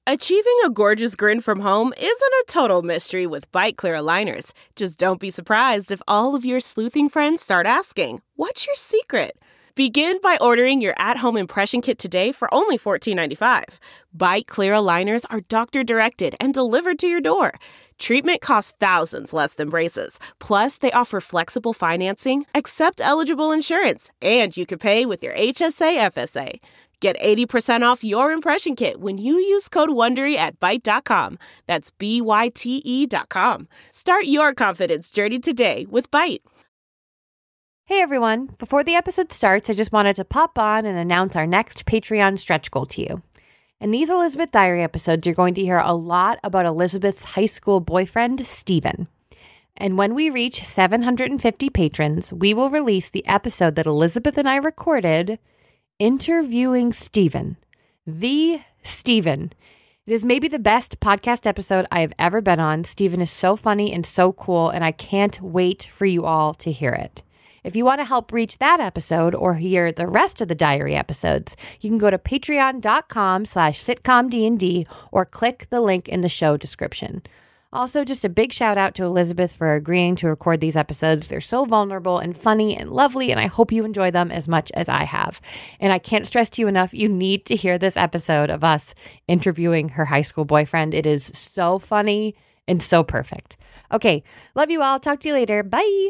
Achieving a gorgeous grin from home isn't a total mystery with Byte Clear aligners. Just don't be surprised if all of your sleuthing friends start asking, "What's your secret?" Begin by ordering your at-home impression kit today for only $14.95. Byte Clear aligners are doctor-directed and delivered to your door. Treatment costs thousands less than braces. Plus, they offer flexible financing, accept eligible insurance, and you can pay with your HSA FSA. Get 80% off your impression kit when you use code WONDERY at Byte.com. That's BYTE.com. Start your confidence journey today with Byte. Hey everyone, before the episode starts, I just wanted to pop on and announce our next Patreon stretch goal to you. In these Elizabeth Diary episodes, you're going to hear a lot about Elizabeth's high school boyfriend, Stephen. And when we reach 750 patrons, we will release the episode that Elizabeth and I recorded interviewing Stephen. The Stephen. It is maybe the best podcast episode I have ever been on. Stephen is so funny and so cool, and I can't wait for you all to hear it. If you want to help reach that episode or hear the rest of the diary episodes, you can go to patreon.com/sitcomdnd or click the link in the show description. Also, just a big shout out to Elizabeth for agreeing to record these episodes. They're so vulnerable and funny and lovely, and I hope you enjoy them as much as I have. And I can't stress to you enough, you need to hear this episode of us interviewing her high school boyfriend. It is so funny and so perfect. Okay, love you all. Talk to you later. Bye.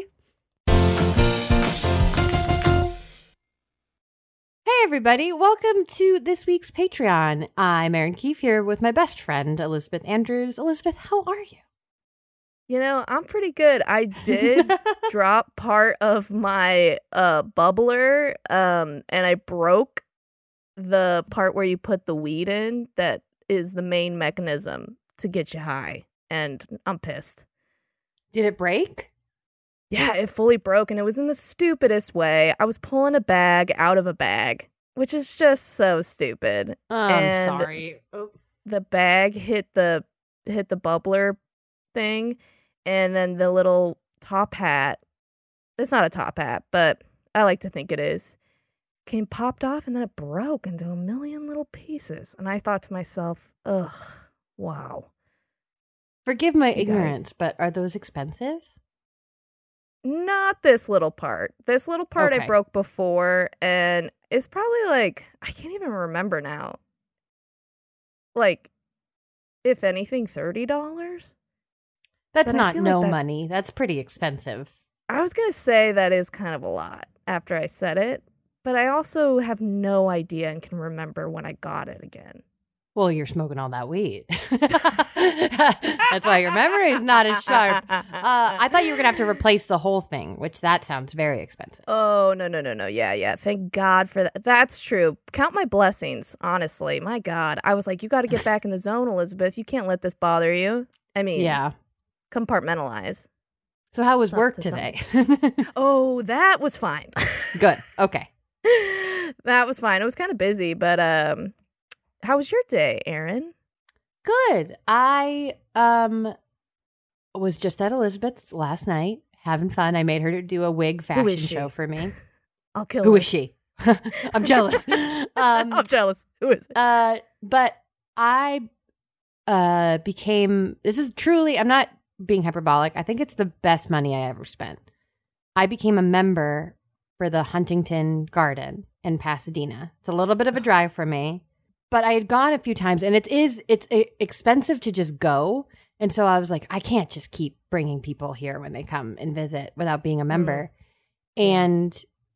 Hey everybody, welcome to this week's Patreon. I'm Erin Keefe here with my best friend, Elizabeth Andrews. Elizabeth, how are you? You know, I'm pretty good. I did drop part of my bubbler, and I broke the part where you put the weed in that is the main mechanism to get you high, and I'm pissed. Did it break? Yeah, it fully broke, and it was in the stupidest way. I was pulling a bag out of a bag, which is just so stupid. I'm sorry. Oh. The bag hit the bubbler thing, and then the little top hat, it's not a top hat, but I like to think it is, popped off, and then it broke into a million little pieces. And I thought to myself, ugh, wow. Forgive my ignorance, but are those expensive? Not this little part. This little part Okay. I broke before, and it's probably like, I can't even remember now. Like, if anything, $30? That's But I not feel no like money. That's pretty expensive. I was going to say that is kind of a lot after I said it, but I also have no idea and can remember when I got it again. Well, you're smoking all that weed. That's why your memory is not as sharp. I thought you were going to have to replace the whole thing, which that sounds very expensive. Oh, no. Yeah. Thank God for that. That's true. Count my blessings, honestly. My God. I was like, you got to get back in the zone, Elizabeth. You can't let this bother you. I mean, Yeah. Compartmentalize. So how was Not work to today? Oh, that was fine. Good. Okay. That was fine. It was kind of busy, but how was your day, Erin? Good. I was just at Elizabeth's last night having fun. I made her do a wig fashion show for me. I'll kill Who her. is she? I'm jealous. I'm jealous. Who is it? But I became, this is truly, I'm not being hyperbolic. I think it's the best money I ever spent. I became a member for the Huntington Garden in Pasadena. It's a little bit of a drive for me, but I had gone a few times, and it's expensive to just go. And so I was like, I can't just keep bringing people here when they come and visit without being a member. And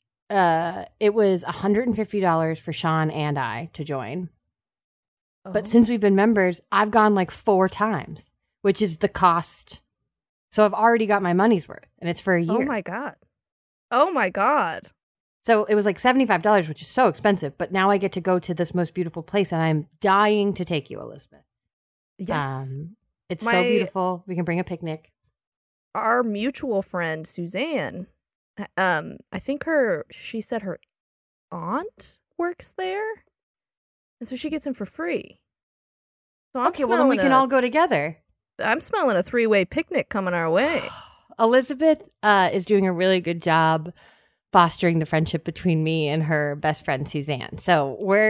it was $150 for Sean and I to join. But since we've been members, I've gone like 4 times, which is the cost. So I've already got my money's worth, and it's for a year. Oh my God. So it was like $75, which is so expensive. But now I get to go to this most beautiful place, and I'm dying to take you, Elizabeth. Yes. It's so beautiful. We can bring a picnic. Our mutual friend, Suzanne, I think she said her aunt works there. And so she gets him for free. So Okay, well then we can all go together. I'm smelling a 3-way picnic coming our way. Elizabeth is doing a really good job fostering the friendship between me and her best friend, Suzanne. So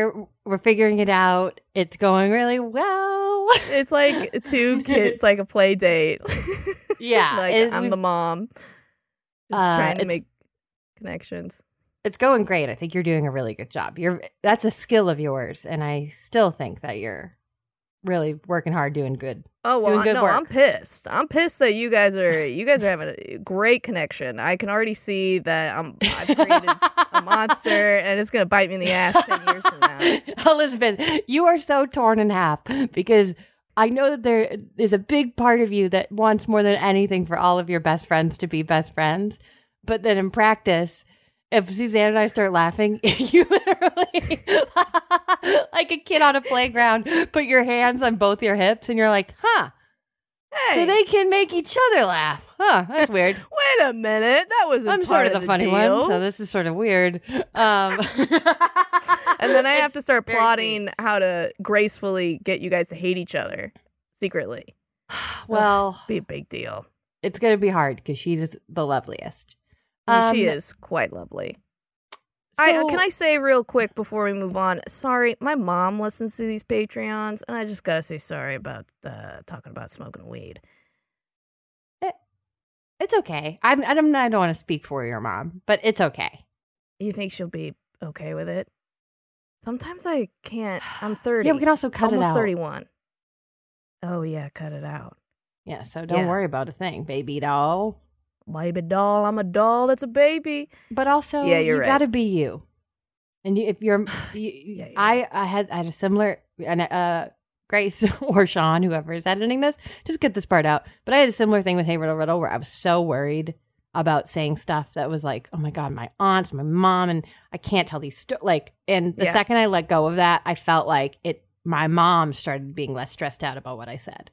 We're figuring it out. It's going really well. It's like two kids, like a play date. Yeah. Like I'm the mom. Just trying to make connections. It's going great. I think you're doing a really good job. That's a skill of yours, and I still think that you're really working hard, doing good. Oh well, doing good no, work. I'm pissed. I'm pissed that you guys are having a great connection. I can already see that I've created a monster, and it's gonna bite me in the ass 10 years from now. Elizabeth, you are so torn in half because I know that there is a big part of you that wants more than anything for all of your best friends to be best friends, but then in practice, if Suzanne and I start laughing, you literally, like a kid on a playground, put your hands on both your hips and you're like, huh. Hey. So they can make each other laugh. Huh, that's weird. Wait a minute. That wasn't I'm part sort of the funny deal. one, so this is sort of weird. And then I have to start very plotting how to gracefully get you guys to hate each other secretly. Well, It'll be a big deal. it's going to be hard because she's the loveliest. I mean, she is quite lovely. Can I say real quick before we move on? Sorry, my mom listens to these Patreons, and I just gotta say sorry about talking about smoking weed. It's okay. I don't want to speak for your mom, but it's okay. You think she'll be okay with it? Sometimes I can't. I'm 30. Yeah, we can also cut it almost out. 31. Oh yeah, cut it out. Yeah, so don't Yeah. worry about a thing, baby doll. Baby doll, I'm a doll that's a baby. But also, Yeah, you're you right. got to be you. And if you're, you're I had a similar, and Grace or Sean, whoever is editing this, just get this part out. But I had a similar thing with Hey Riddle Riddle where I was so worried about saying stuff that was like, oh my God, my aunts, my mom, and I can't tell these and the Yeah. second I let go of that, I felt like my mom started being less stressed out about what I said.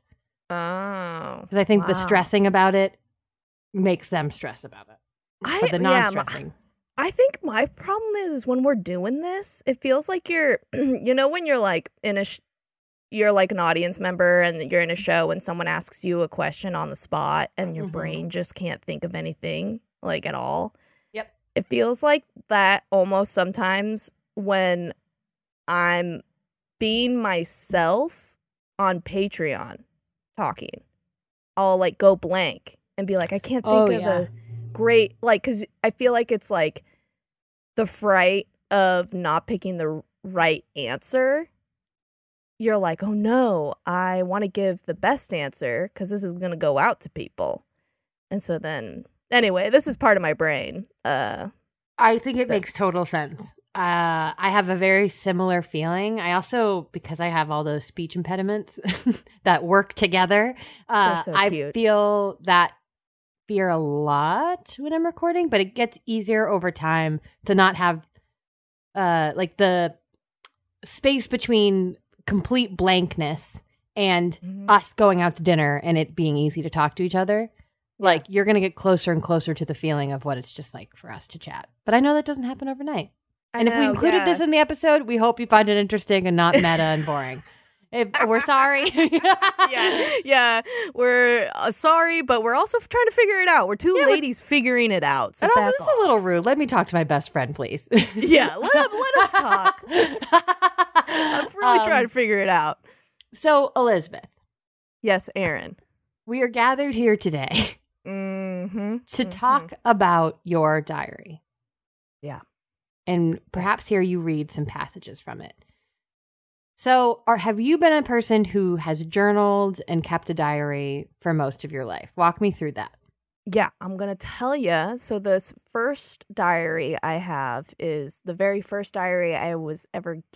Oh. Because I think the Wow. stressing about it makes them stress about it. But the non-stressing. I think my problem is when we're doing this, it feels like you're, when you're like you're like an audience member and you're in a show and someone asks you a question on the spot and your Mhm. brain just can't think of anything like at all. Yep. It feels like that almost sometimes when I'm being myself on Patreon talking. I'll like go blank and be like, I can't think of a great, like, because I feel like it's like the fright of not picking the right answer. You're like, oh no, I want to give the best answer because this is going to go out to people. And so then, anyway, this is part of my brain. I think it makes total sense. I have a very similar feeling. I also, because I have all those speech impediments that work together, They're so I cute. feel that fear a lot when I'm recording, but it gets easier over time to not have like the space between complete blankness and Mhm. us going out to dinner and it being easy to talk to each other. Like you're going to get closer and closer to the feeling of what it's just like for us to chat. But I know that doesn't happen overnight. And if we included this in the episode, we hope you find it interesting and not meta and boring. We're sorry. yeah, we're sorry, but we're also trying to figure it out. We're two ladies figuring it out. So And also, back this is a little rude. Let me talk to my best friend, please. Yeah, let us talk. I'm really trying to figure it out. So, Elizabeth, Yes, Aaron. we are gathered here today Mm-hmm. to talk about your diary. Yeah. And perhaps hear you read some passages from it. So, have you been a person who has journaled and kept a diary for most of your life? Walk me through that. Yeah, I'm going to tell you. So this first diary I have is the very first diary I was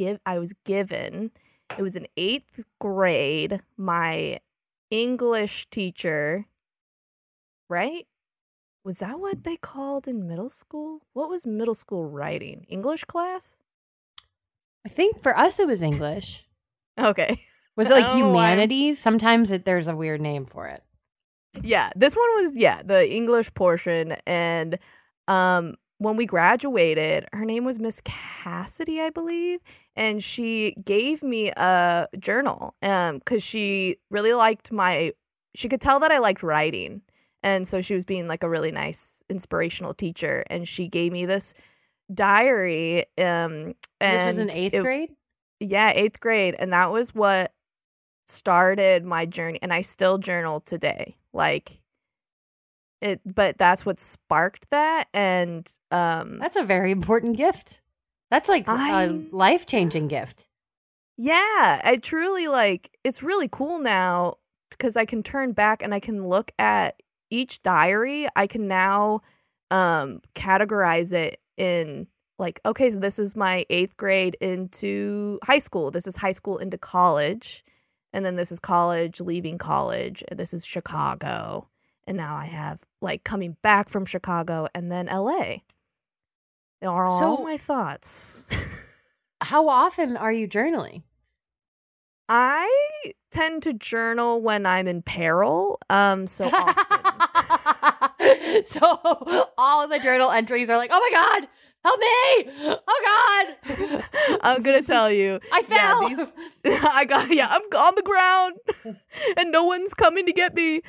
given. It was in 8th grade. My English teacher, right? Was that what they called in middle school? What was middle school writing? English class? I think for us it was English. Okay. Was it like I don't know why. humanities? Sometimes there's a weird name for it. Yeah, this one was the English portion, and when we graduated, her name was Miss Cassidy, I believe, and she gave me a journal because she really liked she could tell that I liked writing, and so she was being like a really nice inspirational teacher, and she gave me this diary. And This was in 8th grade? Yeah, 8th grade. And that was what started my journey. And I still journal today. Like, but that's what sparked that. And That's a very important gift. That's like a life-changing gift. Yeah, I truly like, it's really cool now because I can turn back and I can look at each diary. I can now categorize it in like, okay, so this is my 8th grade into high school. This is high school into college. And then this is college, leaving college. And this is Chicago. And now I have like coming back from Chicago and then LA. They are all my thoughts. How often are you journaling? I tend to journal when I'm in peril, so often. So all of the journal entries are like, oh my God, help me! Oh God! I'm gonna tell you. I fell! Yeah, I'm on the ground and no one's coming to get me.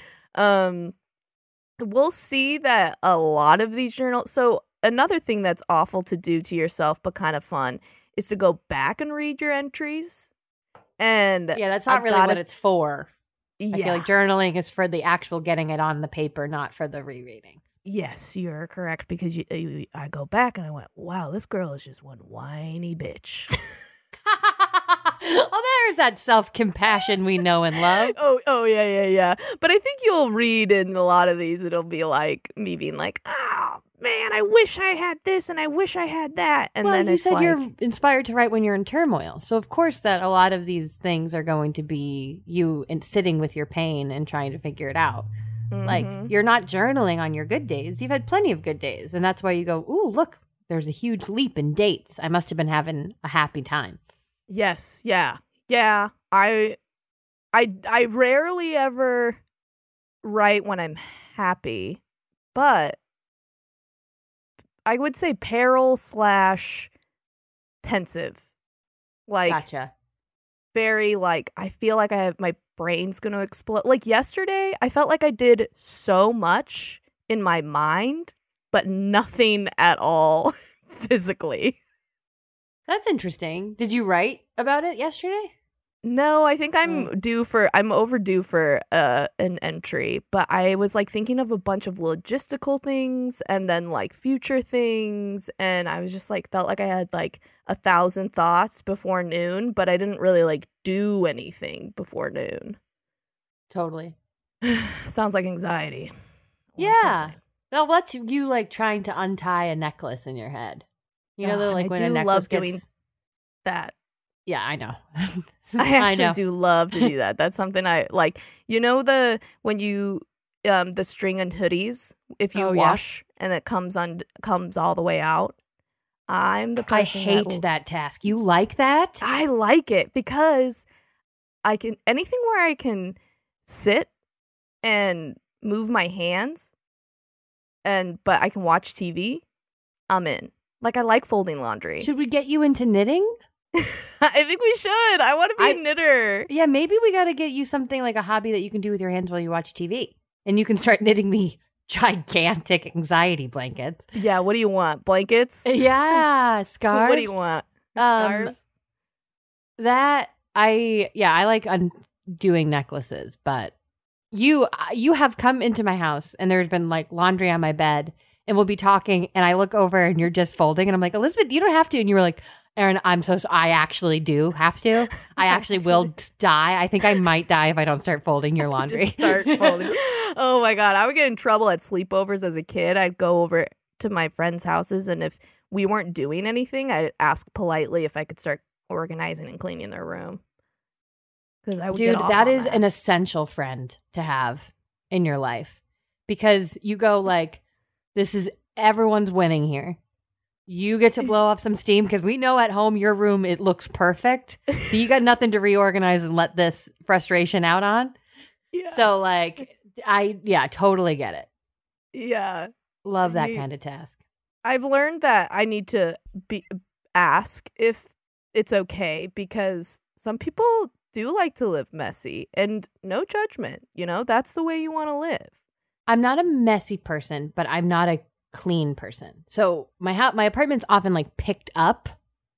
We'll see that a lot of these journals. So another thing that's awful to do to yourself, but kind of fun, is to go back and read your entries. And yeah, that's not really what it's for. Yeah. I feel like journaling is for the actual getting it on the paper, not for the rereading. Yes, you're correct, because I go back and I went, wow, this girl is just one whiny bitch. Oh, there's that self-compassion we know and love. Oh, yeah. But I think you'll read in a lot of these, it'll be like me being like, oh, man, I wish I had this and I wish I had that. And then you said you're inspired to write when you're in turmoil. So, of course, that a lot of these things are going to be you sitting with your pain and trying to figure it out. Mm-hmm. Like, you're not journaling on your good days. You've had plenty of good days. And that's why you go, ooh, look, there's a huge leap in dates. I must have been having a happy time. Yes. Yeah. I rarely ever write when I'm happy, but I would say peril / pensive. Like, gotcha. Very like, I feel like my brain's gonna explode. Like yesterday, I felt like I did so much in my mind, but nothing at all physically. That's interesting. Did you write about it yesterday? No, I think I'm overdue for an entry, but I was like thinking of a bunch of logistical things and then like future things, and I was just like felt like I had like 1,000 thoughts before noon, but I didn't really like do anything before noon. Totally. Sounds like anxiety. Yeah. Well, what's you like trying to untie a necklace in your head? You know, like when a necklace doing that. Yeah, I know. I actually do love to do that. That's something I like. You know, the string and hoodies, if you wash and it comes all the way out. I'm the person. I hate that task. You like that? I like it because I can anything where I can sit and move my hands but I can watch TV, I'm in. Like, I like folding laundry. Should we get you into knitting? I think we should. I want to be a knitter. Yeah, maybe we got to get you something like a hobby that you can do with your hands while you watch TV. And you can start knitting me gigantic anxiety blankets. Yeah, what do you want? Blankets? Yeah, scarves. What do you want? Scarves? I like undoing necklaces, but you have come into my house and there's been like laundry on my bed. And we'll be talking, and I look over, and you're just folding, and I'm like, Elizabeth, you don't have to. And you were like, Erin, I actually do have to. I actually will die. I think I might die if I don't start folding your laundry. Just start folding. Oh my God, I would get in trouble at sleepovers as a kid. I'd go over to my friends' houses, and if we weren't doing anything, I'd ask politely if I could start organizing and cleaning their room. Because I would Dude, that is an essential friend to have in your life, because you go like, this is everyone's winning here. You get to blow off some steam because we know at home your room, it looks perfect. So you got nothing to reorganize and let this frustration out on. Yeah. So like, I totally get it. Yeah. Love that kind of task. I've learned that I need to ask if it's okay, because some people do like to live messy, and no judgment. You know, that's the way you want to live. I'm not a messy person, but I'm not a clean person. So my apartment's often like picked up.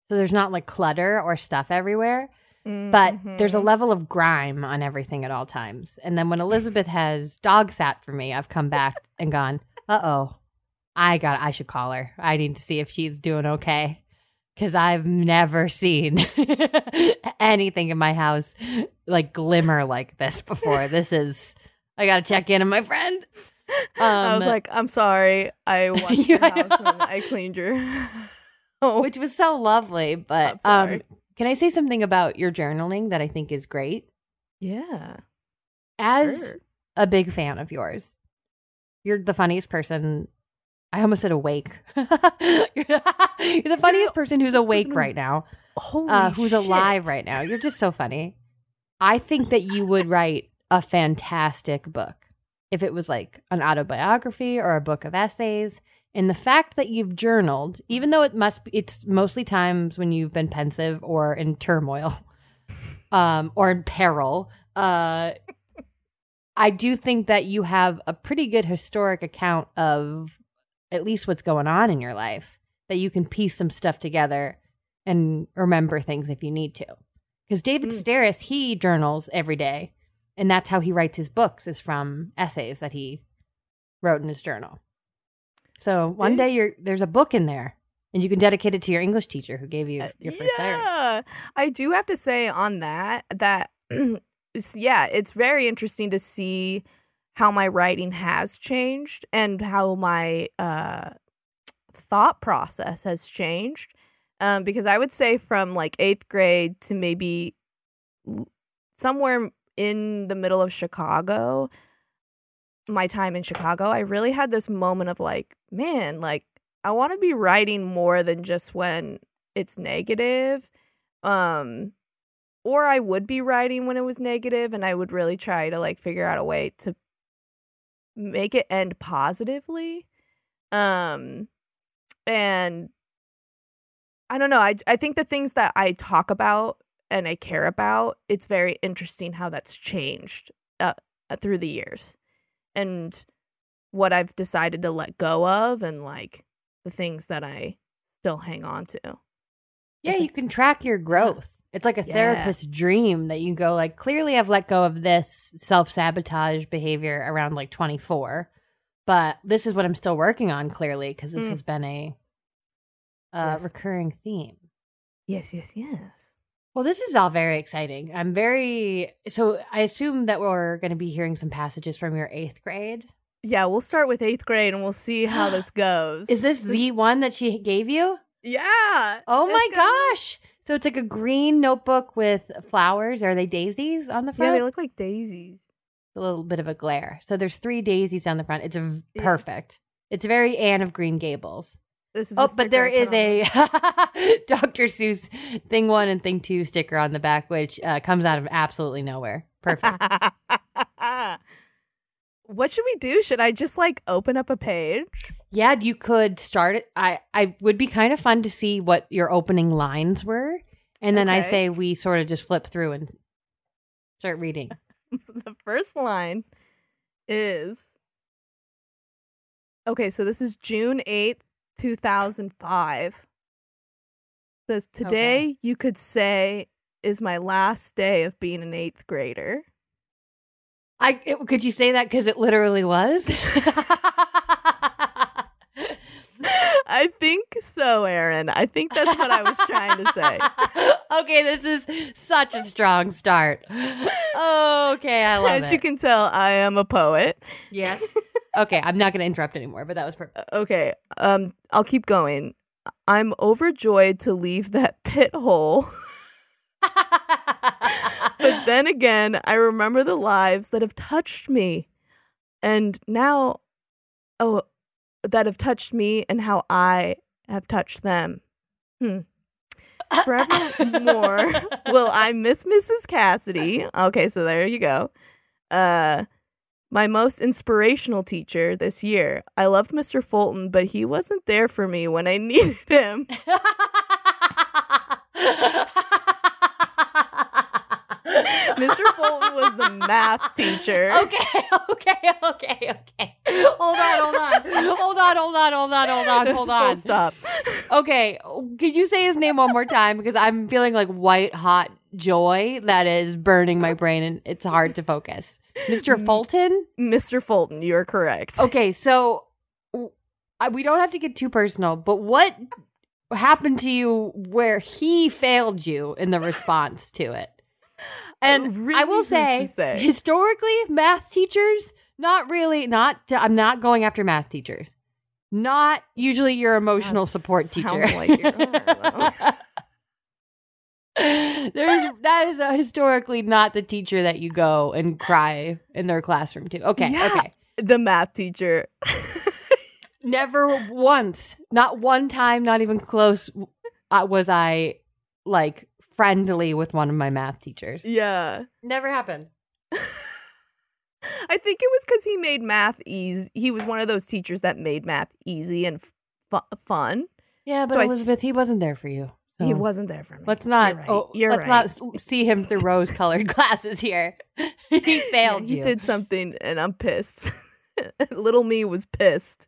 So there's not like clutter or stuff everywhere. But there's a level of grime on everything at all times. And then when Elizabeth has dog sat for me, I've come back and gone, uh-oh, I should call her. I need to see if she's doing okay. Because I've never seen anything in my house like glimmer like this before. I got to check in on my friend. I was like, I'm sorry. I watched your house and I cleaned your which was so lovely. But can I say something about your journaling that I think is great? Yeah. As a big fan of yours, you're the funniest person. I almost said awake. You're the funniest person who's awake right now. Who's alive right now. You're just so funny. I think that you would write a fantastic book if it was like an autobiography or a book of essays. And the fact that you've journaled, even though it's mostly times when you've been pensive or in turmoil, or in peril, I do think that you have a pretty good historic account of at least what's going on in your life, that you can piece some stuff together and remember things if you need to. Because David Sedaris, he journals every day, and that's how he writes his books, is from essays that he wrote in his journal. So one day there's a book in there, and you can dedicate it to your English teacher who gave you your first diary. Yeah, I do have to say on that it's very interesting to see how my writing has changed and how my thought process has changed. Because I would say from like 8th grade to maybe somewhere in the middle of Chicago, my time in Chicago, I really had this moment of like, man, like I want to be writing more than just when it's negative. Or I would be writing when it was negative, and I would really try to like figure out a way to make it end positively. And I don't know, I think the things that I talk about and I care about, it's very interesting how that's changed through the years. And what I've decided to let go of, and like the things that I still hang on to. Yeah, you can track your growth. It's like a therapist's dream that you go like, clearly I've let go of this self-sabotage behavior around like 24, but this is what I'm still working on, clearly, because this has been a recurring theme. Yes. Well, this is all very exciting. So I assume that we're going to be hearing some passages from your 8th grade. Yeah, we'll start with 8th grade and we'll see how this goes. Is this the one that she gave you? Yeah. Oh my gosh. So it's like a green notebook with flowers. Are they daisies on the front? Yeah, they look like daisies. A little bit of a glare. So there's 3 daisies on the front. It's perfect. It's very Anne of Green Gables. This is but there is a Dr. Seuss Thing 1 and Thing 2 sticker on the back, which comes out of absolutely nowhere. Perfect. What should we do? Should I just like open up a page? Yeah, you could start it. I would be kind of fun to see what your opening lines were. And then I say we sort of just flip through and start reading. The first line is, okay, so this is June 8th, 2005. It says, today you could say is my last day of being an 8th grader. Could you say that because it literally was? I think so, Erin. I think that's what I was trying to say. Okay, this is such a strong start. Okay, I love it. As you can tell, I am a poet. Yes. Okay, I'm not going to interrupt anymore, but that was perfect. Okay, I'll keep going. I'm overjoyed to leave that pit hole. But then again, I remember the lives that have touched me. And now, that have touched me and how I have touched them. Forevermore will I miss Mrs. Cassidy. Okay, so there you go. My most inspirational teacher this year. I loved Mr. Fulton, but he wasn't there for me when I needed him. Mr. Fulton was the math teacher. Okay. Hold on. Full stop. Okay, could you say his name one more time? Because I'm feeling like white hot joy that is burning my brain and it's hard to focus. Mr. Fulton? Mr. Fulton, you're correct. Okay, so we don't have to get too personal, but what happened to you where he failed you in the response to it? And Really I will say, historically, math teachers, I'm not going after math teachers. Not usually your emotional support teacher. Like that is historically not the teacher that you go and cry in their classroom to. Okay. The math teacher. Never once, not one time, not even close, was I like friendly with one of my math teachers. Yeah. Never happened. I think it was because he made math easy. He was one of those teachers that made math easy and fun. Yeah, but So Elizabeth, he wasn't there for you. So he wasn't there for me. Let's not. You're let's right. not see him through rose-colored glasses here. He failed you. He did something, and I'm pissed. Little me was pissed.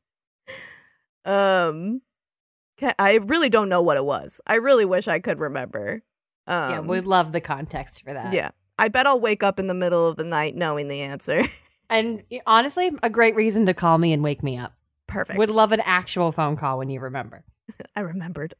I really don't know what it was. I really wish I could remember. Yeah, we'd love the context for that. Yeah. I bet I'll wake up in the middle of the night knowing the answer. And honestly, a great reason to call me and wake me up. Perfect. Would love an actual phone call when you remember. I remembered.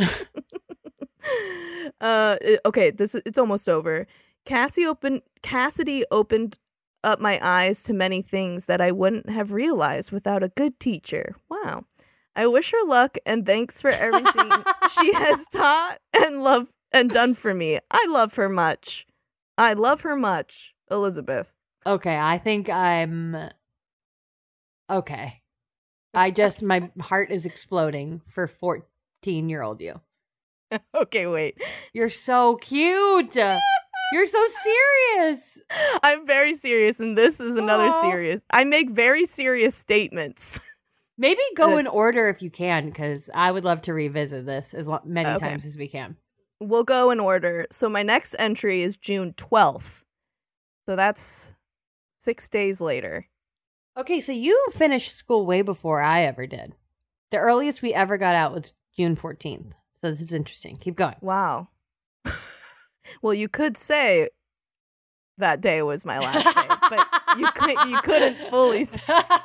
Okay, it's almost over. Cassidy opened up my eyes to many things that I wouldn't have realized without a good teacher. Wow. I wish her luck and thanks for everything she has taught and done for me. I love her much. Elizabeth. Okay, I think I'm okay. My heart is exploding for 14-year-old you. Okay, wait. You're so cute. You're so serious. I'm very serious, and this is another Aww. serious. I make very serious statements. Maybe go in order if you can, because I would love to revisit this many times as we can. We'll go in order. So my next entry is June 12th. So that's 6 days later. Okay, so you finished school way before I ever did. The earliest we ever got out was June 14th. So this is interesting. Keep going. Wow. Well, you could say that day was my last day, but you couldn't fully say.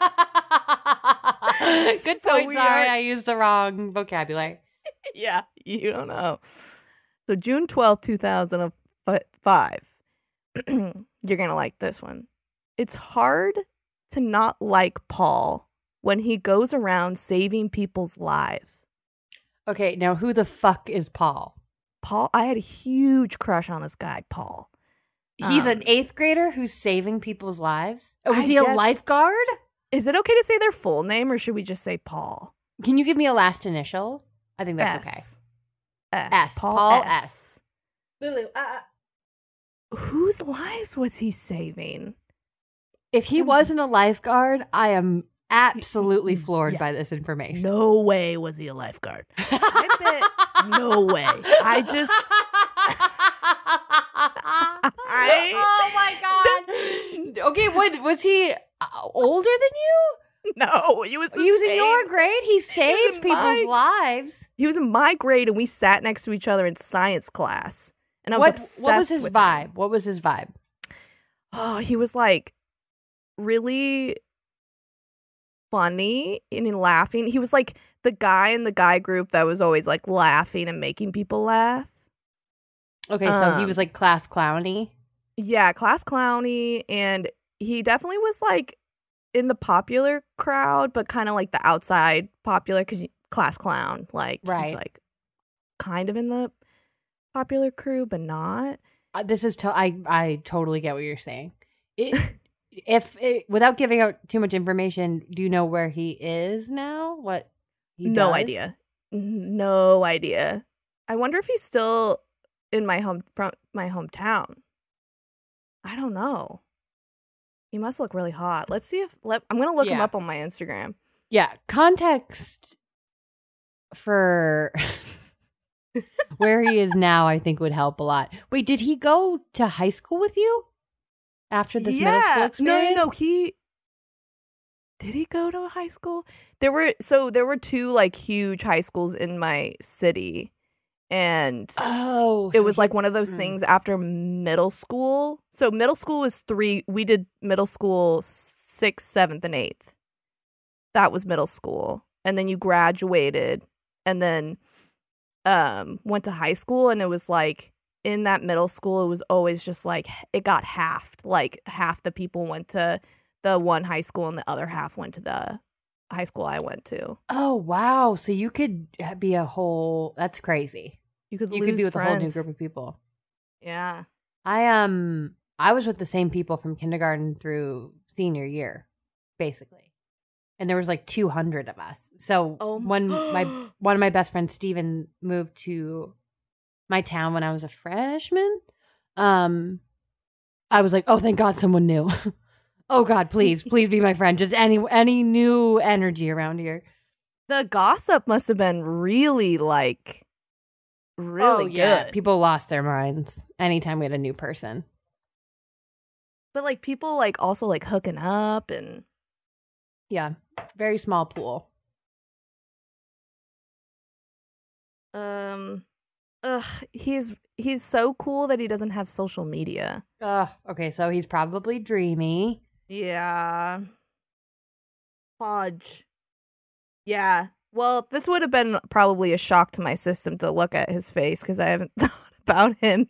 Good point. Sorry, I used the wrong vocabulary. Yeah, you don't know. So June 12th, 2005. You're going to like this one. It's hard to not like Paul when he goes around saving people's lives. Okay, now who the fuck is Paul? Paul, I had a huge crush on this guy, Paul. He's an 8th grader who's saving people's lives? Oh, was he a a lifeguard? Is it okay to say their full name or should we just say Paul? Can you give me a last initial? I think that's okay. S. Paul S. S. Lulu, whose lives was he saving? If he wasn't a lifeguard, I am absolutely floored by this information. No way was he a lifeguard. I bet no way. Oh my god. Okay, what was he older than you? No, he was in your grade. He saved people's lives. He was in my grade, and we sat next to each other in science class. And I was obsessed. What was his with vibe? him. What was his vibe? Oh, he was like really funny and laughing. He was like the guy in the guy group that was always like laughing and making people laugh. Okay, so he was like class clowny. Yeah, class clowny, and he definitely was like in the popular crowd, but kind of like the outside popular because class clown, like he's like kind of in the popular crew, but not. This is I totally get what you're saying. Without giving out too much information, do you know where he is now? What he does? No idea. I wonder if he's still in my hometown. I don't know. He must look really hot. Let's see I'm gonna look him up on my Instagram. Yeah, context for Where he is now, I think would help a lot. Wait, did he go to high school with you after this middle school experience? No. Did he go to a high school? There were two like huge high schools in my city. And it was like one of those things after middle school. So middle school was 3. We did middle school 6th, 7th, and 8th. That was middle school. And then you graduated and then went to high school. And it was like in that middle school, it was always just like it got halved. Like half the people went to the one high school and the other half went to the high school I went to. Oh, wow. So you could be that's crazy. You could be with friends. a whole new group of people. Yeah. I was with the same people from kindergarten through senior year, basically. And there was like 200 of us. So when one of my best friends, Steven, moved to my town when I was a freshman, I was like, oh, thank God someone new. Oh, God, please be my friend. Just any new energy around here. The gossip must have been really like really good. People lost their minds anytime we had a new person. But like people like also like hooking up and yeah, very small pool. He's so cool that he doesn't have social media. Okay, so he's probably dreamy. Yeah. Podge. Yeah. Well, this would have been probably a shock to my system to look at his face because I haven't thought about him.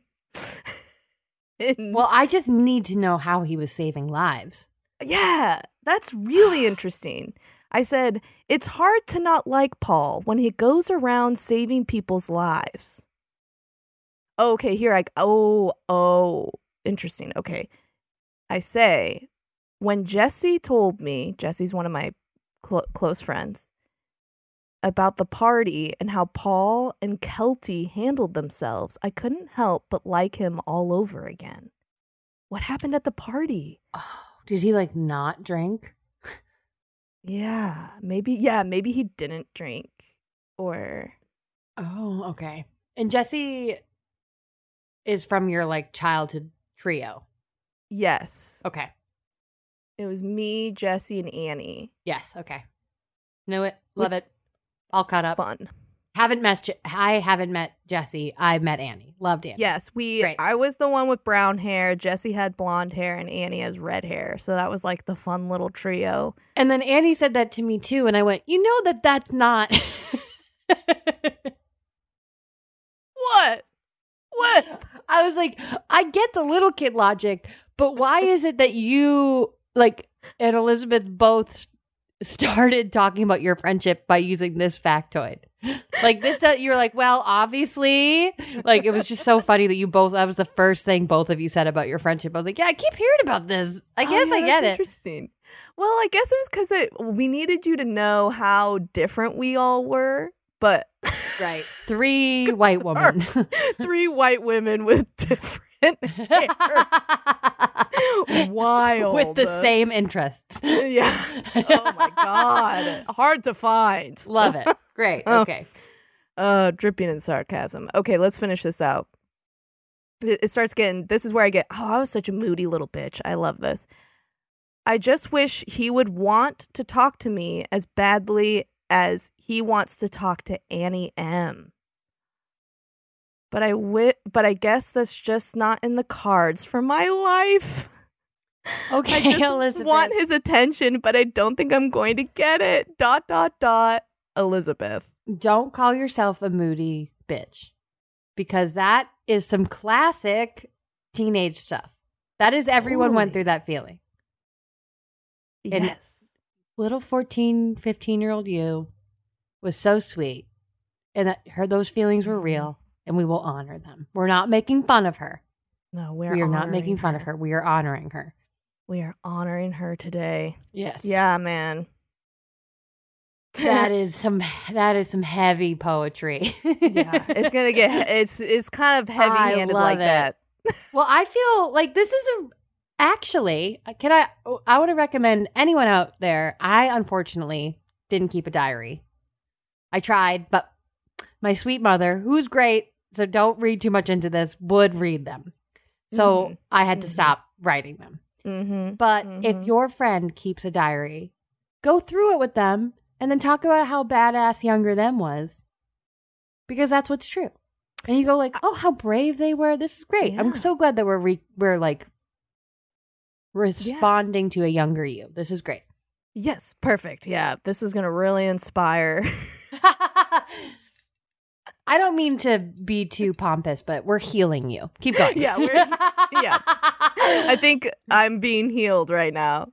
Well, I just need to know how he was saving lives. Yeah, that's really interesting. I said, it's hard to not like Paul when he goes around saving people's lives. Okay, here interesting. Okay. I say, when Jesse told me, Jesse's one of my close friends, about the party and how Paul and Kelty handled themselves, I couldn't help but like him all over again. What happened at the party? Oh, did he like not drink? Yeah, maybe he didn't drink or. Oh, okay. And Jesse is from your like childhood trio. Yes. Okay. It was me, Jesse, and Annie. Yes. Okay. Know it. Love it. All caught up. Fun. I haven't met Jesse. I met Annie. Loved Annie. Yes, Great. I was the one with brown hair. Jesse had blonde hair, and Annie has red hair. So that was like the fun little trio. And then Annie said that to me too, and I went, "You know that's not." What? I was like, I get the little kid logic, but why is it that you like and Elizabeth both started talking about your friendship by using this factoid? Like this, you're like, well, obviously, like it was just so funny that that was the first thing both of you said about your friendship. I was like, yeah, I keep hearing about this. I guess I get it. Interesting. Well, I guess it was because we needed you to know how different we all were, but right, 3 white women, 3 white women with different hair. Wild. With the same interests. Yeah. Oh my God. Hard to find. Love it. Great. Okay. Dripping in sarcasm. Okay, let's finish this out. It starts getting, this is where I get, I was such a moody little bitch. I love this. I just wish he would want to talk to me as badly as he wants to talk to Annie M. But I guess that's just not in the cards for my life. Okay, I just Elizabeth. want his attention, but I don't think I'm going to get it. ... Elizabeth. Don't call yourself a moody bitch, because that is some classic teenage stuff. That is everyone went through that feeling. And yes. Little 14, 15-year-old you was so sweet, and that those feelings were real, and we will honor them. We're not making fun of her. No, we are not making fun of her. We are honoring her. We are honoring her today. Yes. Yeah, man. That is some heavy poetry. Yeah, it's kind of heavy-handed like that. Well, I feel like this is actually, I want to recommend anyone out there. I unfortunately didn't keep a diary. I tried, but my sweet mother, who's great, so don't read too much into this, would read them. So I had to stop writing them. But if your friend keeps a diary, go through it with them and then talk about how badass younger them was. Because that's what's true. And you go like, oh, how brave they were. This is great. I'm so glad that we're like responding to a younger you. This is great. Yes, perfect. Yeah, this is going to really inspire. I don't mean to be too pompous, but we're healing you. Keep going. Yeah, I think I'm being healed right now.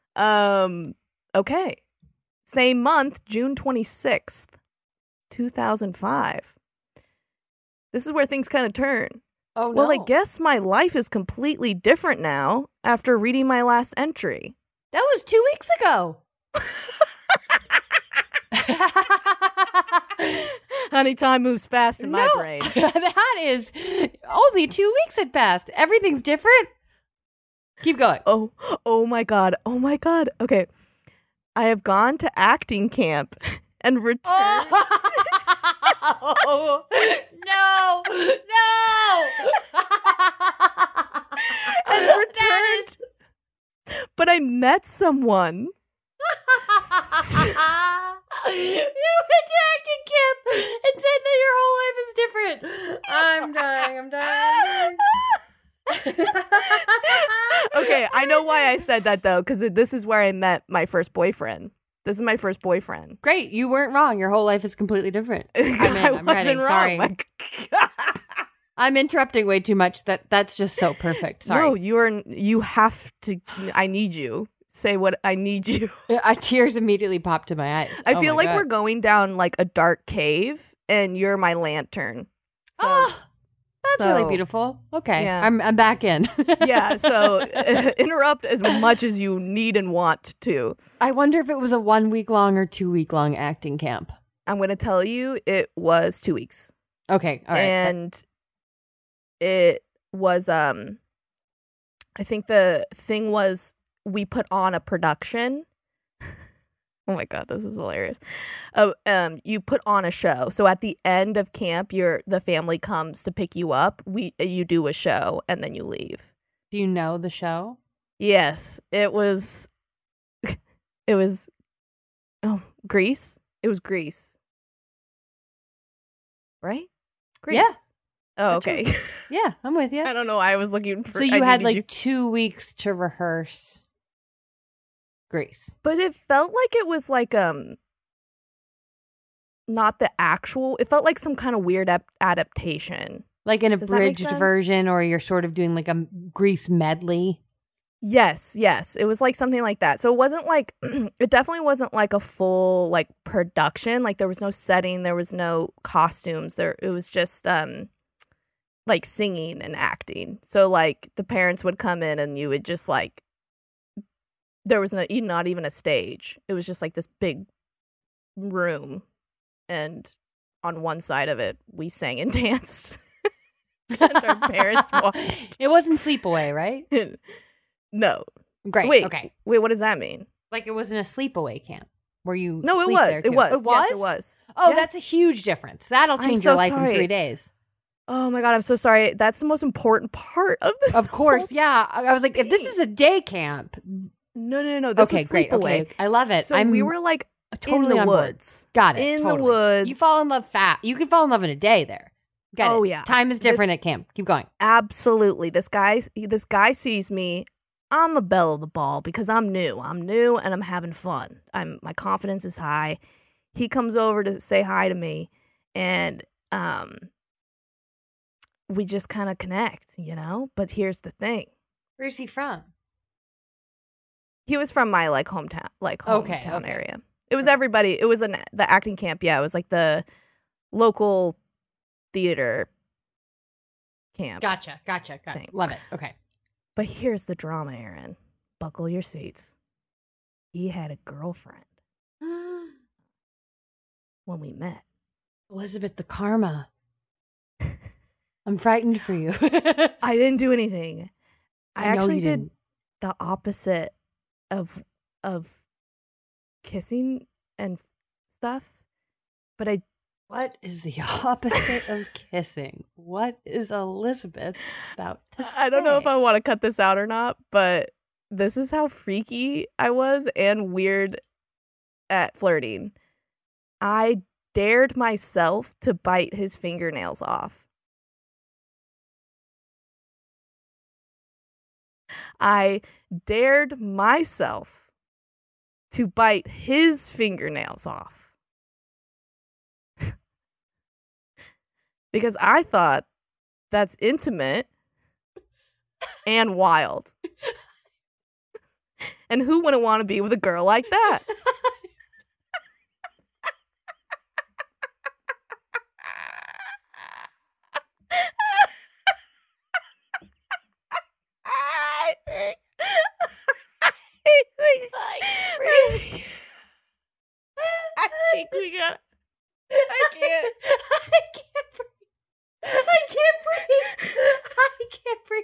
Okay. Same month, June 26th, 2005. This is where things kind of turn. Oh, no. Well, I guess my life is completely different now after reading my last entry. That was 2 weeks ago. Honey, time moves fast in my brain. That is only 2 weeks had passed. Everything's different. Keep going. Oh my God. Oh my God. Okay. I have gone to acting camp and returned. Oh, no. And returned. But I met someone. You went to acting camp and said that your whole life is different. I'm dying. Okay, I know why I said that though, because this is where I met my first boyfriend. This is my first boyfriend. Great, you weren't wrong. Your whole life is completely different. I'm ready. Sorry. I'm interrupting way too much. That's just so perfect. Sorry. No, you have to. I need you. Say what I need you. Tears immediately popped to my eyes. I feel like we're going down like a dark cave, and you're my lantern. So, that's really beautiful. Okay, yeah. I'm back in. Yeah, so interrupt as much as you need and want to. I wonder if it was a 1 week long or 2 week long acting camp. I'm going to tell you it was 2 weeks. Okay, all right. And it was, I think the thing was we put on a production. Oh my God, this is hilarious. You put on a show. So at the end of camp, the family comes to pick you up. You do a show and then you leave. Do you know the show? Yes, it was Grease. It was Grease. Right? Grease. Yeah. Oh, okay. Yeah, I'm with you. I don't know why I was looking for. So you had like 2 weeks to rehearse Grease. But it felt like it was like not the actual. It felt like some kind of weird adaptation. Like an abridged version, or you're sort of doing like a Grease medley. Yes. It was like something like that. So it wasn't like it definitely wasn't like a full like production. Like there was no setting, there was no costumes. It was just like singing and acting. So like the parents would come in and you would just like there was not even a stage. It was just like this big room, and on one side of it we sang and danced. And our parents watched. It wasn't sleepaway, right? No. Great. Wait, okay. Wait, what does that mean? Like it wasn't a sleepaway camp where you No, sleep it was. there It too. was. It was? Yes, it was. Oh, Yes. that's a huge difference. That'll change so your life sorry. in 3 days. Oh my God, I'm so sorry. That's the most important part of this. Of course, whole yeah. I was like, if this thing. is a day camp. No. This Okay, was great. sleepaway. Okay, I love it. So we were like totally in the on board. woods. Got it. In totally. the woods. You fall in love fast. You can fall in love in a day there. Get Oh, it. yeah. Time is different at camp. Keep going. Absolutely. This guy sees me. I'm a belle of the ball because I'm new. I'm new and I'm having fun. My confidence is high. He comes over to say hi to me, and we just kind of connect, you know? But here's the thing. Where's he from? He was from my hometown Okay. area. It was everybody. It was the acting camp. Yeah, it was like the local theater camp. Gotcha. Thing. Love it. Okay. But here's the drama, Aaron. Buckle your seats. He had a girlfriend when we met. Elizabeth, the karma. I'm frightened for you. I didn't do anything. I know actually you did didn't. the opposite of kissing and stuff. But What is the opposite of kissing? What is Elizabeth about to say? I don't know if I want to cut this out or not, but this is how freaky I was and weird at flirting. I dared myself to bite his fingernails off. I dared myself to bite his fingernails off. Because I thought that's intimate and wild. And who wouldn't want to be with a girl like that? I think we got. I can't breathe.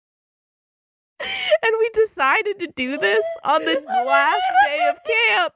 And we decided to do this on the last day of camp.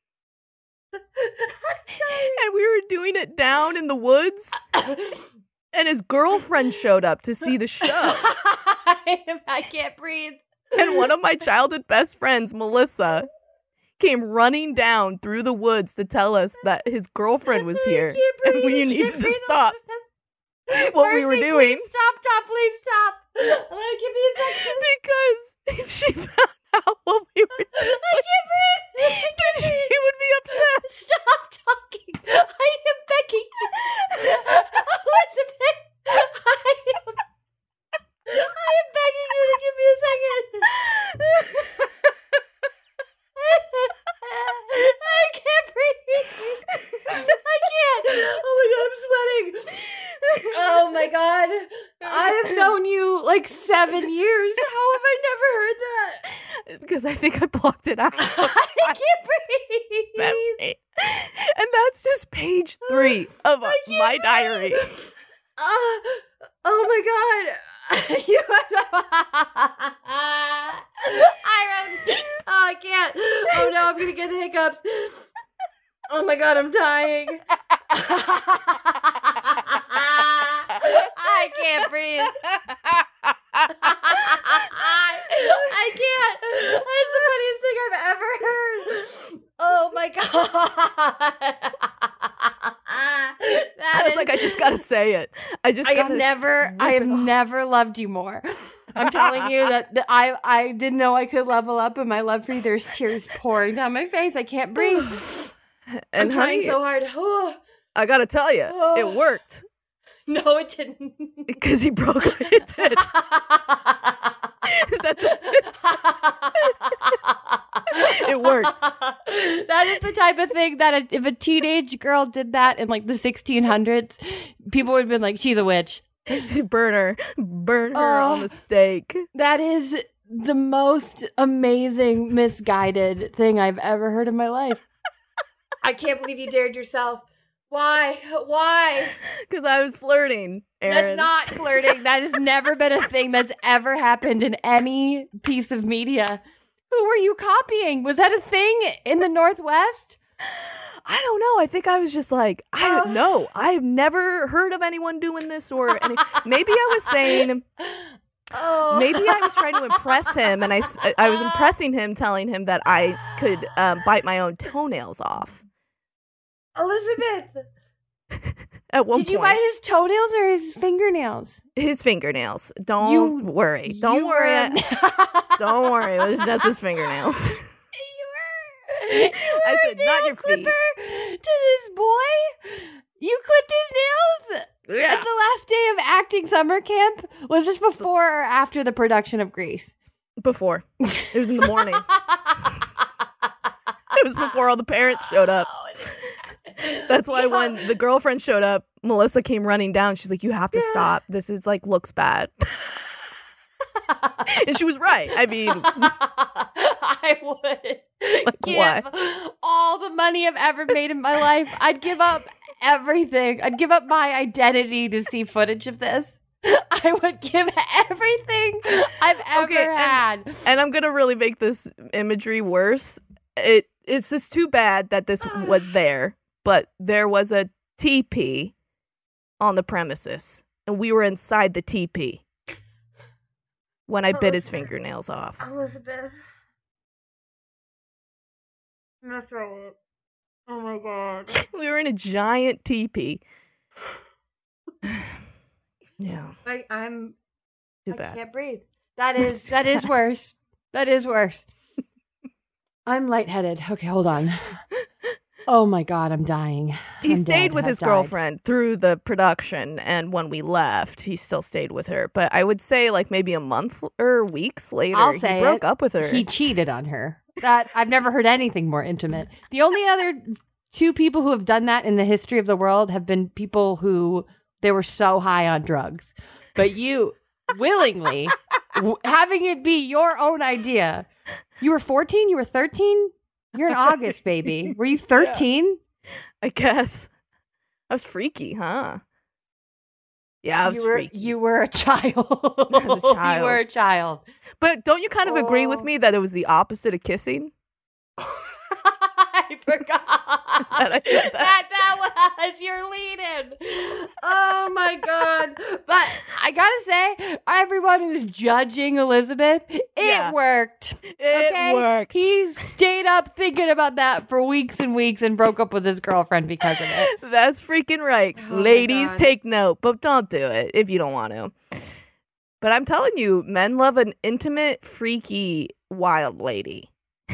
And we were doing it down in the woods. And his girlfriend showed up to see the show. I can't breathe. And one of my childhood best friends, Melissa, came running down through the woods to tell us that his girlfriend was here. And we needed to stop what we were doing. Please stop. Give me a second. Because if she found out what we were doing, I can't breathe. then she would be upset. Stop talking. I am begging you. Elizabeth, I am begging you to give me a second. I can't breathe. I can't. Oh my God, I'm sweating. Oh my God. I have known you like 7 years. How have I never heard that? Because I think I blocked it out. I can't breathe. And that's just page 3 of my diary. Oh my God. I can't. Oh no, I'm gonna get the hiccups. Oh my God, I'm dying. I can't breathe. I can't. That's the funniest thing I've ever heard. Oh my God. I was like, I just gotta say it. I have never loved you more. I'm telling you that I didn't know I could level up in my love for you. There's tears pouring down my face. I can't breathe. And I'm trying so hard. I gotta tell you, it worked. No, it didn't. Because he broke it. It did. Is that It worked. That is the type of thing that if a teenage girl did that in like the 1600s, people would have been like, she's a witch. Burn her on the stake. That is the most amazing, misguided thing I've ever heard in my life. I can't believe you dared yourself. Why? Because I was flirting, Erin. That's not flirting. That has never been a thing that's ever happened in any piece of media. Who were you copying? Was that a thing in the Northwest? I don't know. I think I was just like, I don't know. I've never heard of anyone doing this or any. Maybe I was saying, maybe I was trying to impress him, and I was impressing him, telling him that I could bite my own toenails off. Elizabeth, at one did you bite his toenails or his fingernails? His fingernails. Don't worry. Don't worry. Don't worry. It was just his fingernails. I said, not your feet. To this boy? You clipped his nails? Yeah. At the last day of acting summer camp? Was this before or after the production of Grease? Before. It was in the morning. It was before all the parents showed up. That's why when the girlfriend showed up, Melissa came running down. She's like, you have to stop. This is like, looks bad. And she was right. I mean, I would give all the money I've ever made in my life. I'd give up everything. I'd give up my identity to see footage of this. I would give everything I've ever had. And I'm going to really make this imagery worse. It's just too bad that this was there. But there was a teepee on the premises, and we were inside the teepee when I bit his fingernails off. Elizabeth. I'm gonna throw it. Oh my god. We were in a giant teepee. Yeah. I'm Too bad. I can't breathe. That is worse. That is worse. I'm lightheaded. Okay, hold on. Oh my god, I'm dying. He stayed with his girlfriend through the production, and when we left, he still stayed with her. But I would say like maybe a month or weeks later, he broke up with her. He cheated on her. That I've never heard anything more intimate. The only other two people who have done that in the history of the world have been people who they were so high on drugs. But you willingly having it be your own idea. You were 14? You were 13? You're in August, baby. Were you 13? Yeah, I guess. I was freaky, huh? Yeah, I was freaky. You were a child. You were a child. But don't you kind of agree with me that it was the opposite of kissing? I forgot I said that was your lead-in. Oh my god. But I gotta say, everyone who's judging Elizabeth, it worked. It worked. He stayed up thinking about that for weeks and weeks and broke up with his girlfriend because of it. That's freaking right. Oh Ladies, take note, but don't do it if you don't want to. But I'm telling you, men love an intimate, freaky, wild lady.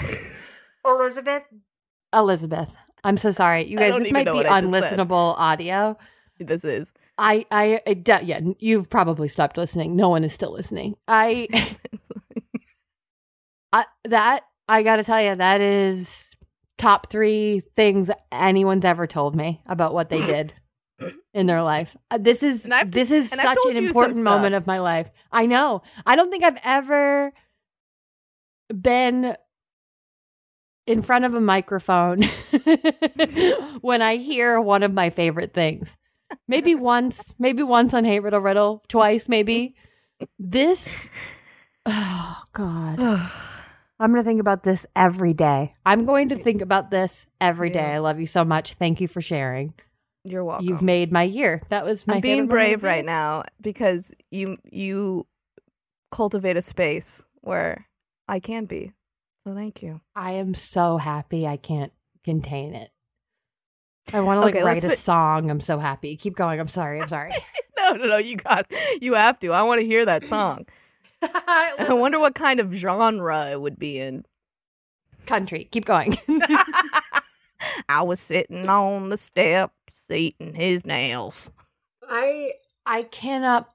Elizabeth, I'm so sorry. You guys, this might be unlistenable audio. This is. Yeah, you've probably stopped listening. No one is still listening. I gotta tell you, that is top 3 things anyone's ever told me about what they did in their life. This is such an important moment of my life. I know. I don't think I've ever been in front of a microphone when I hear one of my favorite things. Maybe once on Hey Riddle Riddle, twice maybe. This, oh God. I'm going to think about this every day. I'm going to think about this every day. I love you so much. Thank you for sharing. You're welcome. You've made my year. That was my I'm being brave right now because you cultivate a space where I can be. So thank you. I am so happy I can't contain it. I want to write a song. I'm so happy. Keep going. I'm sorry. No. You have to. I want to hear that song. I wonder what kind of genre it would be in. Country. Keep going. I was sitting on the steps eating his nails. I cannot.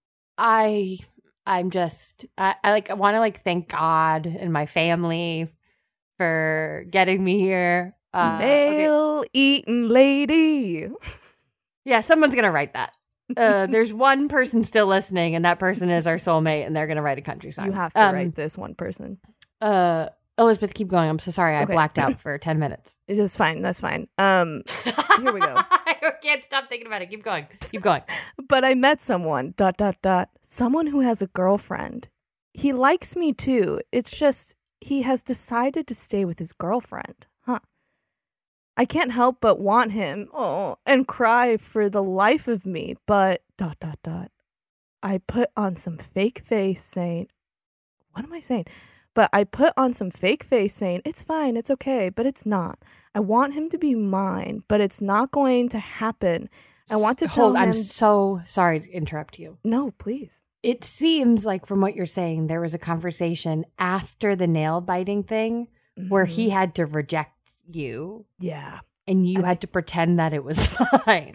I'm just, I want to thank God and my family for getting me here. Nail eating lady. Yeah, someone's going to write that. There's one person still listening, and that person is our soulmate, and they're going to write a country song. You have to write this one person. Elizabeth, keep going. I'm so sorry. I blacked out for 10 minutes. It's fine. That's fine. Here we go. I can't stop thinking about it. Keep going. But I met someone, ... someone who has a girlfriend. He likes me too. It's just he has decided to stay with his girlfriend. Huh. I can't help but want him and cry for the life of me. But ... I put on some fake face saying, what am I saying? But I put on some fake face saying, it's fine, it's okay, but it's not. I want him to be mine, but it's not going to happen. I want to tell him. I'm so sorry to interrupt you. No, please. It seems like from what you're saying, there was a conversation after the nail biting thing where he had to reject you. Yeah. And you had to pretend that it was fine.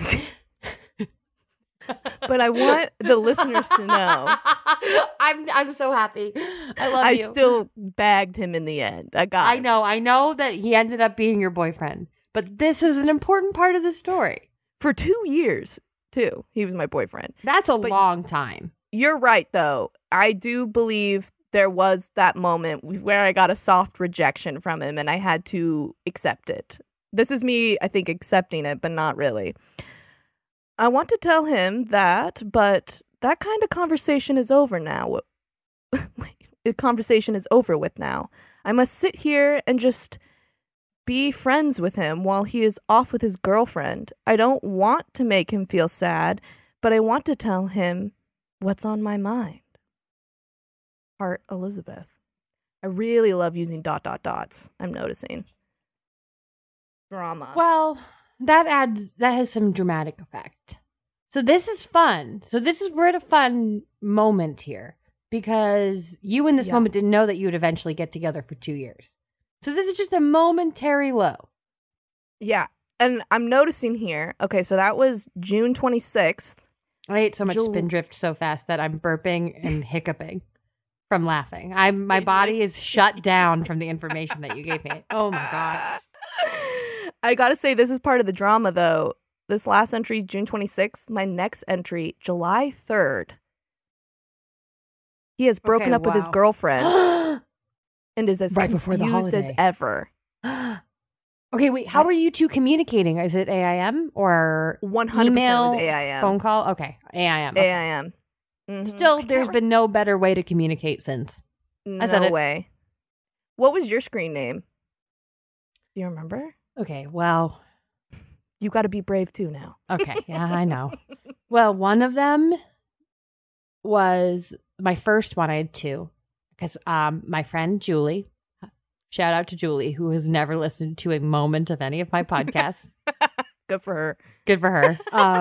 But I want the listeners to know. I'm so happy. I love you. I still bagged him in the end. I know that he ended up being your boyfriend. But this is an important part of the story. For 2 years, too. He was my boyfriend. That's a long time. You're right, though. I do believe there was that moment where I got a soft rejection from him and I had to accept it. This is me, I think, accepting it, but not really. I want to tell him that, but that kind of conversation is over now. The conversation is over with now. I must sit here and just be friends with him while he is off with his girlfriend. I don't want to make him feel sad, but I want to tell him what's on my mind. Heart, Elizabeth. I really love using ... I'm noticing. Drama. Well, that has some dramatic effect. So this is fun. So we're at a fun moment here because you in this moment didn't know that you would eventually get together for 2 years. So this is just a momentary low. Yeah. And I'm noticing here. Okay, so that was June 26th. I ate so much Spindrift so fast that I'm burping and hiccuping from laughing. My body is shut down from the information that you gave me. Oh my God. I gotta say, this is part of the drama though. This last entry, June 26th. My next entry, July 3rd. He has broken up with his girlfriend and is as right before the confused as holiday. ever. Okay, wait. How are you two communicating? Is it AIM or 100% email, is AIM. phone call? Okay, AIM. Okay. AIM. Mm-hmm. Still, there's been no better way to communicate since. No I said it. way. What was your screen name? Do you remember? Okay, well. You got to be brave too now. Okay, yeah, I know. Well, one of them was my first one. I had two. Because my friend Julie, shout out to Julie, who has never listened to a moment of any of my podcasts. Good for her. Good for her.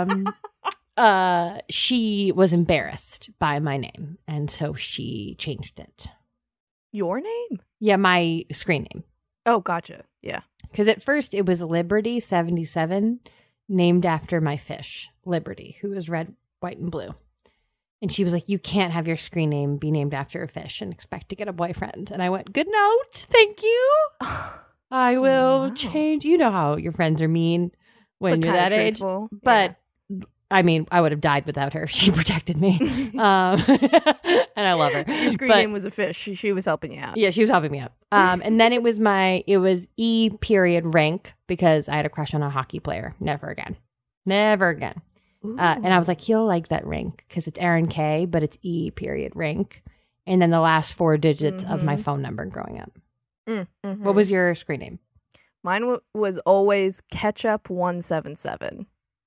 She was embarrassed by my name, and so she changed it. Your name? Yeah, my screen name. Oh, gotcha. Yeah. Because at first it was Liberty77, named after my fish, Liberty, who is red, white, and blue. And she was like, you can't have your screen name be named after a fish and expect to get a boyfriend. And I went, good note. Thank you. I will change. You know how your friends are mean when you're that age. But I mean, I would have died without her. She protected me. And I love her. Your screen name was a fish. She was helping you out. Yeah, she was helping me out. And then it was E period rank because I had a crush on a hockey player. Never again. Never again. And I was like, he'll like that rank because it's Aaron K, but it's E period rank. And then the last 4 digits of my phone number growing up. Mm-hmm. What was your screen name? Mine was always Ketchup177.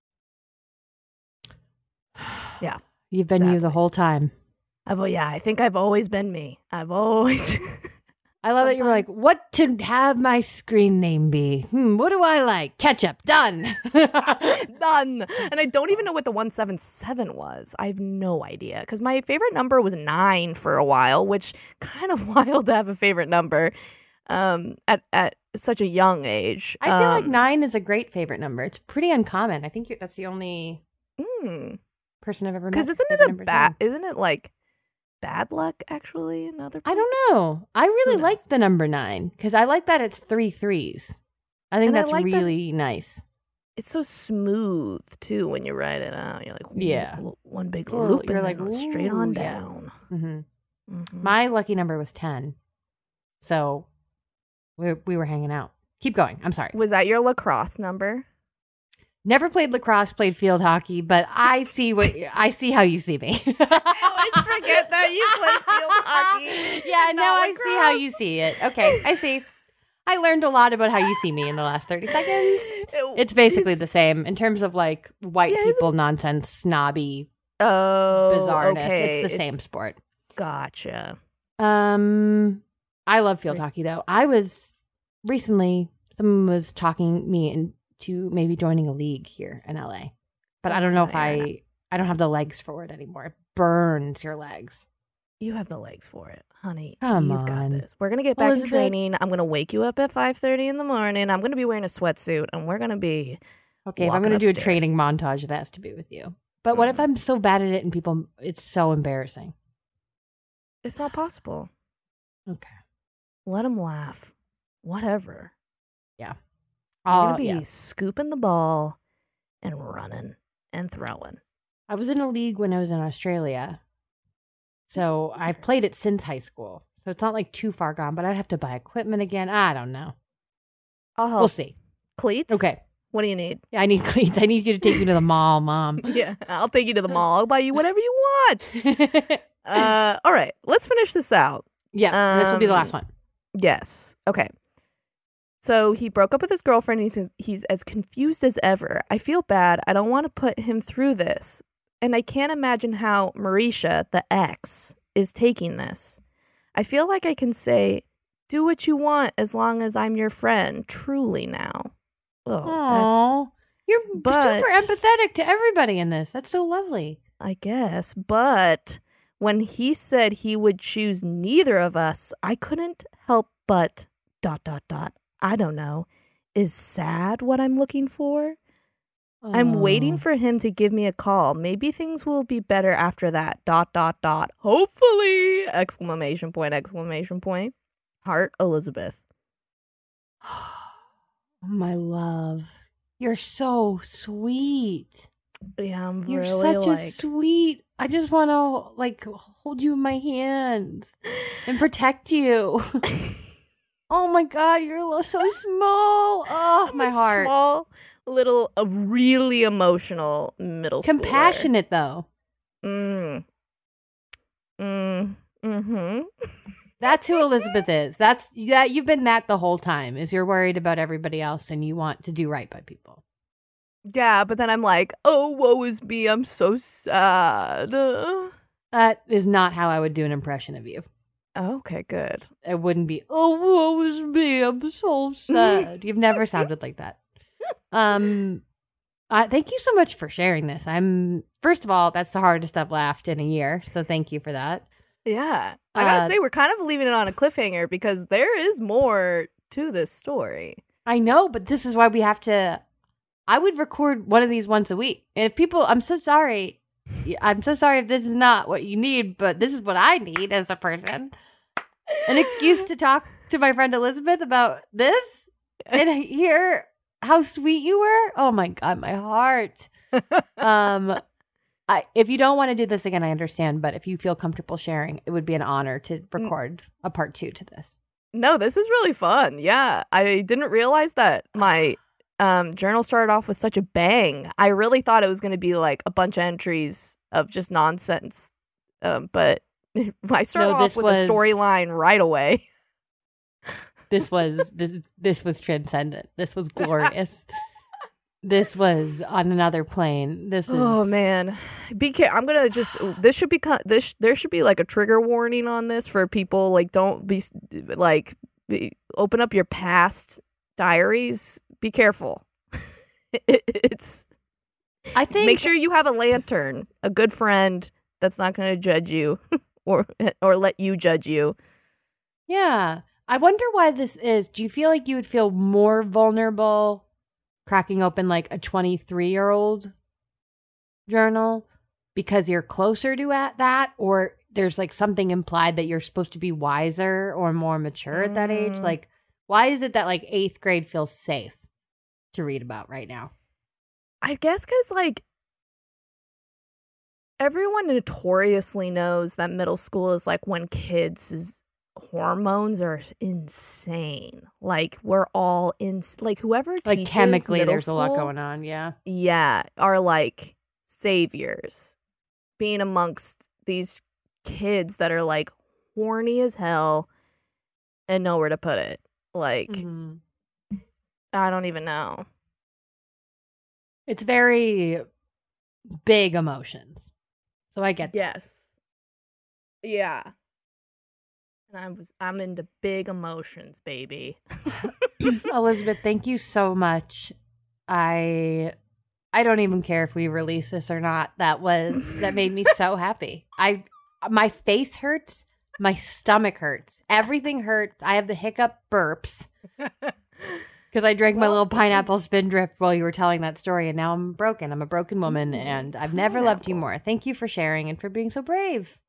Yeah. You've been you the whole time. I think I've always been me. I've always... I love that you were like, what to have my screen name be? What do I like? Ketchup. Done. Done. And I don't even know what the 177 was. I have no idea. Because my favorite number was 9 for a while, which kind of wild to have a favorite number at such a young age. I feel like 9 is a great favorite number. It's pretty uncommon. I think that's the only person I've ever met. Because isn't it like bad luck actually in other places? I don't know. I really like the number 9 because I like that it's 3 3s. I think that's really nice. It's so smooth too when you write it out. You're like, one big loop. You're and like, goes straight on down. My lucky number was 10, so we were hanging out. Keep going. I'm sorry. Was that your lacrosse number? Never played lacrosse, played field hockey, but I see how you see me. I always forget that you play field hockey. Yeah, now I see how you see it. Okay, I see. I learned a lot about how you see me in the last 30 seconds. It's basically the same in terms of like white people nonsense, snobby, bizarreness. Okay. It's the same sport. Gotcha. I love field hockey though. I was recently, someone was talking me into maybe joining a league here in LA, but I don't know if I don't have the legs for it anymore. It burns your legs. You have the legs for it, honey. You've got this. We're gonna get back to training. I'm gonna wake you up at 5:30 in the morning. I'm gonna be wearing a sweatsuit, and we're gonna be okay. If I'm gonna do a training montage, it has to be with you. But what if I'm so bad at it and people? It's so embarrassing. It's not possible. Okay. Let them laugh. Whatever. Yeah. You're going to be scooping the ball and running and throwing. I was in a league when I was in Australia. So I've played it since high school. So it's not like too far gone, but I'd have to buy equipment again. I don't know. I'll help. We'll see. Cleats? Okay. What do you need? Yeah, I need cleats. I need you to take me to the mall, Mom. Yeah, I'll take you to the mall. I'll buy you whatever you want. All right. Let's finish this out. Yeah, this will be the last one. Yes. Okay. So he broke up with his girlfriend. He's as confused as ever. I feel bad. I don't want to put him through this. And I can't imagine how Marisha, the ex, is taking this. I feel like I can say, do what you want as long as I'm your friend. Truly now. Oh, you're super empathetic to everybody in this. That's so lovely. I guess. But when he said he would choose neither of us, I couldn't help but ... I don't know. Is sad what I'm looking for? Oh. I'm waiting for him to give me a call. Maybe things will be better after that ... Hopefully! ! Heart, Elizabeth. My love. You're so sweet. Yeah, You're such a sweet. I just want to hold you in my hands and protect you. Oh my God, you're so small. Oh, my heart. Small, little, really emotional middle schooler. Compassionate though. That's who Elizabeth is. You've been that the whole time. Is you're worried about everybody else and you want to do right by people. Yeah, but then I'm like, oh, woe is me. I'm so sad. That is not how I would do an impression of you. Okay, good. It wouldn't be, oh, woe is me. I'm so sad. You've never sounded like that. Thank you so much for sharing this. First of all, that's the hardest I've laughed in a year. So thank you for that. Yeah. I gotta say, we're kind of leaving it on a cliffhanger because there is more to this story. I know, but this is why we have to. I would record one of these once a week. And if people, I'm so sorry. I'm so sorry if this is not what you need, but this is what I need as a person. An excuse to talk to my friend Elizabeth about this and hear how sweet you were. Oh my God, my heart. If you don't want to do this again, I understand. But if you feel comfortable sharing, it would be an honor to record a part 2 to this. No, this is really fun. Yeah, I didn't realize that my journal started off with such a bang. I really thought it was going to be like a bunch of entries of just nonsense. But I started off with a storyline right away. This was transcendent. This was glorious. This was on another plane. Oh man, I'm gonna just. This should be. There should be like a trigger warning on this for people. Like, don't be open up your past diaries. Be careful. I think. Make sure you have a lantern, a good friend that's not going to judge you or let you judge you. Yeah, I wonder why this is. Do you feel like you would feel more vulnerable cracking open like a 23-year-old journal because you're closer to that, or there's like something implied that you're supposed to be wiser or more mature at that age? Like, why is it that like 8th grade feels safe to read about right now? I guess because like everyone notoriously knows that middle school is like when kids' hormones are insane. Like we're all like whoever teaches like chemically there's school, a lot going on. Yeah, are like saviors being amongst these kids that are like horny as hell and nowhere to put it. Like I don't even know. It's very big emotions. So I get that. Yes. Yeah. And I'm into big emotions, baby. Elizabeth, thank you so much. I don't even care if we release this or not. That made me so happy. My face hurts, my stomach hurts, everything hurts. I have the hiccup burps because I drank my little pineapple spindrift while you were telling that story, and now I'm broken. I'm a broken woman, and I've never loved you more. Thank you for sharing and for being so brave.